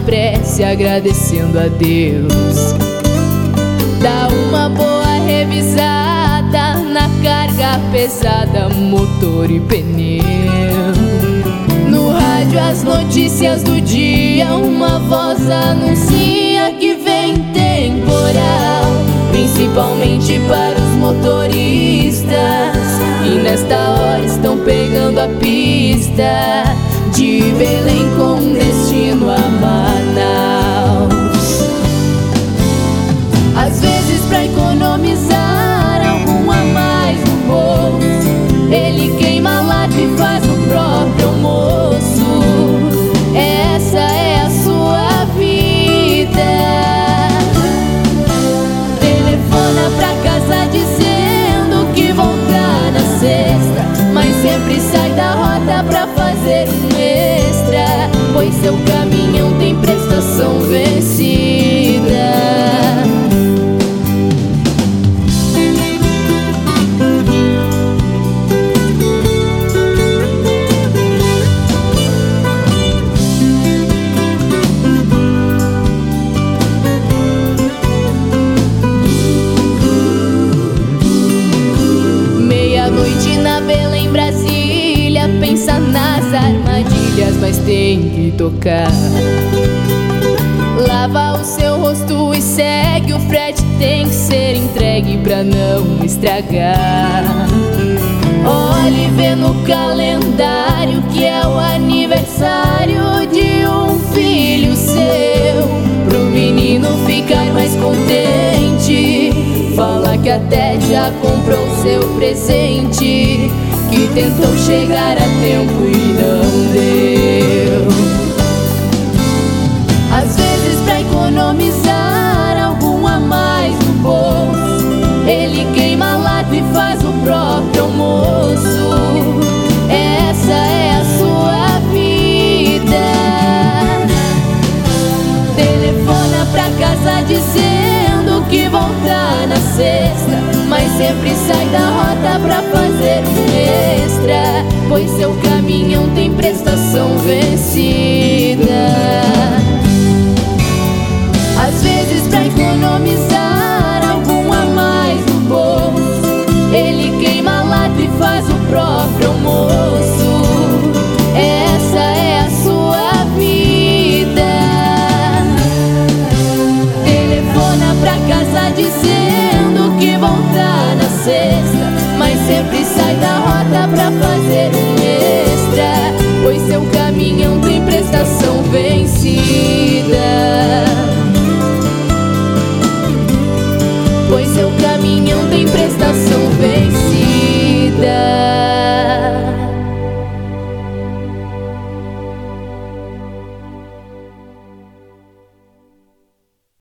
prece agradecendo a Deus. Dá uma boa revisada na carga pesada, motor e pneu. No rádio as notícias do dia, uma voz anuncia que vem temporal, principalmente para os motoristas. E nesta hora estão pegando a pista de Belém com destino a Manaus. Às vezes, pra economizar algum a mais no bolso, ele queima a lata e faz o próprio almoço. Essa é a sua vida. Telefona pra casa dizendo que volta na sexta, mas sempre sai da rota pra fazer um extra, pois seu caminhão tem prestação vencida. Meia-noite na Belém, Brasília, pensa nas armadilhas, mas tem que tocar. Lava o seu rosto e segue, o frete tem que ser entregue pra não estragar. Olhe e vê no calendário que é o aniversário de um filho seu, pro menino ficar mais contente. Fala que até já comprou seu presente, que tentou chegar a tempo e não deu. Às vezes, pra economizar algum a mais no bolso, ele queima a lata e faz o próprio almoço. Essa é a sua vida. Telefona pra casa dizendo que volta na sexta, mas sempre sai da rota pra fazer um extra, pois seu caminhão tem prestação vencida. Às vezes, pra economizar algum a mais no bolso, ele queima a lata e faz o próprio almoço. Essa é a sua vida. Telefona pra casa dizendo que volta na sexta, mas sempre sai da rota pra fazer um extra, pois seu caminhão tem prestação vencida.